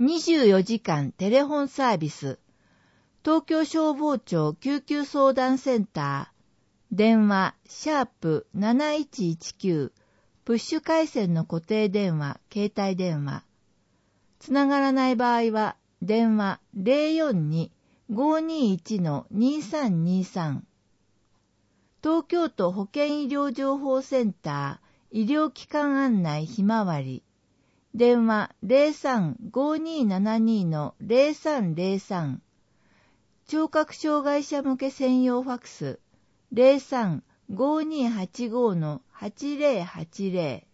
24時間テレフォンサービス、東京消防庁救急相談センター、電話#7119、プッシュ回線の固定電話、携帯電話。つながらない場合は、電話042-521-2323。東京都保健医療情報センター、医療機関案内ひまわり。電話03-5272-0303。聴覚障害者向け専用ファクス03-5285-8080。